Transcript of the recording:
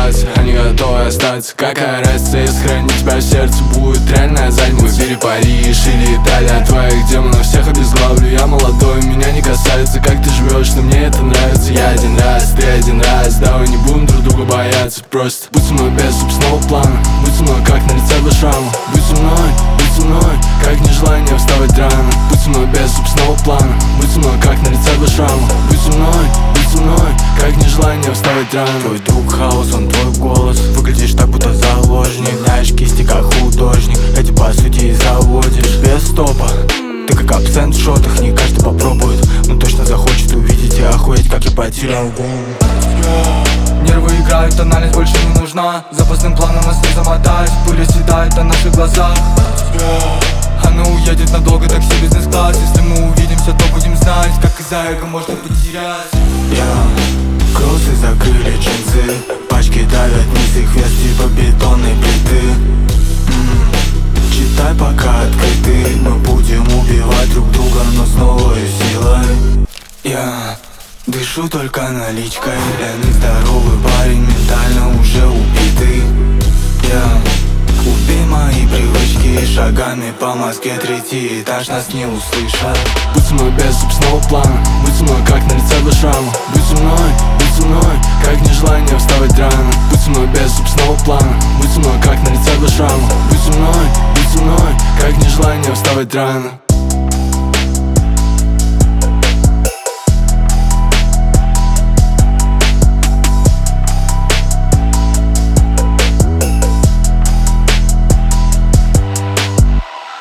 ситуации, они готовы остаться. Какая разница, если хранить тебя в сердце будет реальная задница. Выбери Париж или Италия, твоих демонов всех обезглавлю. Я молодой, меня не касается, как ты живешь, но мне это нравится. Я один раз, ты один раз, давай не будем друг друга бояться. Просто будь со мной без собственного плана, будь со мной как на лице без шрама. Будь со мной, как нежелание вставать рано. Будь со мной без собственного плана, будь со мной как на лице без шрама. Будь со мной, как нежелание вставать рано. Твой друг хаос, он твой голос. Выглядишь так, будто заложник. Меняешь кисти, как художник. Эти по сути и заводишь без стопа. Ты как абсент в шотах, не каждый попробует, но точно захочет увидеть и охуеть, как я потерял голову. Нервы играют, тональность больше не нужна. Запасным планом нас не замотать. Пуля седает на наших глазах. Она уедет надолго, такси бизнес-класс. Если мы увидимся, то будем знать, как из-за эго можно потерять. Кроссы закрыли джинсы, пачки давят вниз, их вес типа бетонной плиты. Читай, пока открыты, мы будем убивать друг друга, но с новой силой. Я дышу только наличкой, пьяный здоровый парень, ментально уже убитый. Убей мои привычки, шагами по Москве, третий этаж, нас не услышат. Будь со мной без собственного плана, будь со мной как на лице без шрама. Будь со мной, как нежелание вставать рано. Будь со мной без собственного плана, будь со мной как на лице без шрама. Будь со мной, как нежелание вставать рано.